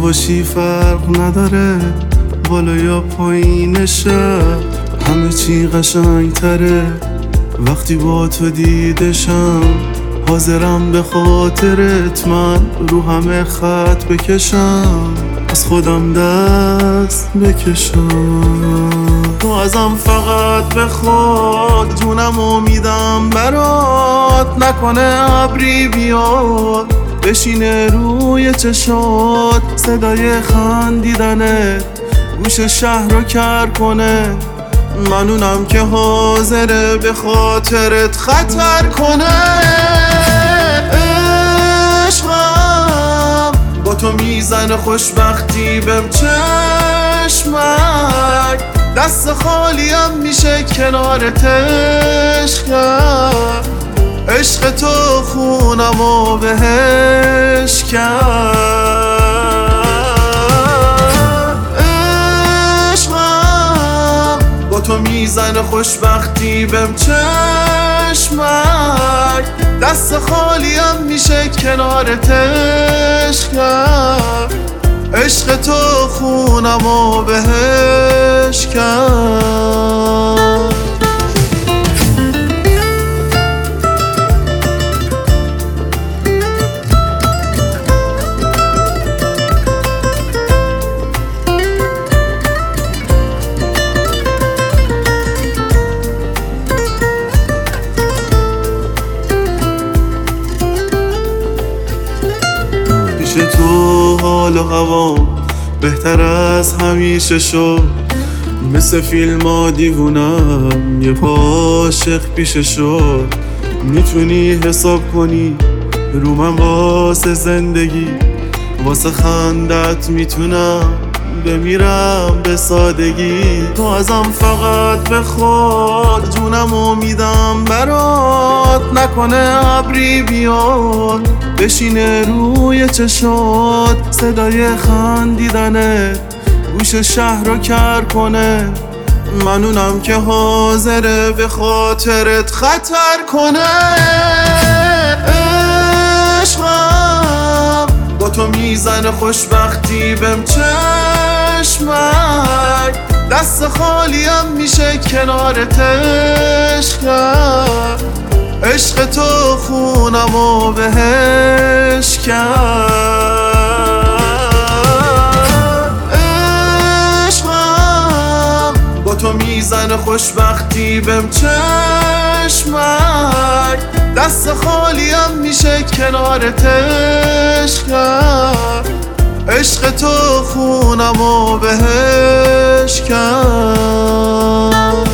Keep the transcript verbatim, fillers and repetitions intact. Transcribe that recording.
باشی فرق نداره بالا یا پایین شب، همه چی قشنگ تره وقتی با تو دیدشم. حاضرم به خاطرت من رو همه خط بکشم، از خودم دست بکشم. تو ازم فقط بخواد جونم امیدم برات، نکنه ابری بیاد بشینه روی چشات، صدای خندیدنت گوش شهر رو کر کنه. منونم که حاضره به خاطرت خطر کنه. عشقم با تو میزنه خوشبختی بهم چشمک، دست خالیم میشه کنارت عشقم. عشق تو خونم و بهش کرد. عشقم با تو میزنه خوشبختی بهم چشمک، دست خالیم میشه کنارت عشقم. عشق تو خونم و بهش کرد. پیش تو حال و هوام بهتر از همیشه شد، مثل فیلم ها دیوونم یه پا عاشق پیشه شد. میتونی حساب کنی رو من واسه زندگی، واسه خندت میتونم بمیرم به سادگی. تو ازم فقط بخواد جونم امیدم برات، نکنه ابری بیاد بشینه روی چشات، صدای خندیدنت گوش شهر رو کر کنه. منونم که حاضره به خاطرت خطر کنه. عشقم با تو میزنه خوشبختی بهم چشمک، دست خالیم میشه کنارت عشقم. عشق تو خونم و بهش کرد. عشقم با تو میزنه خوشبختی بهم چشمک، دست خالیم میشه کنارت عشقم. عشق تو خونم و بهش کرد.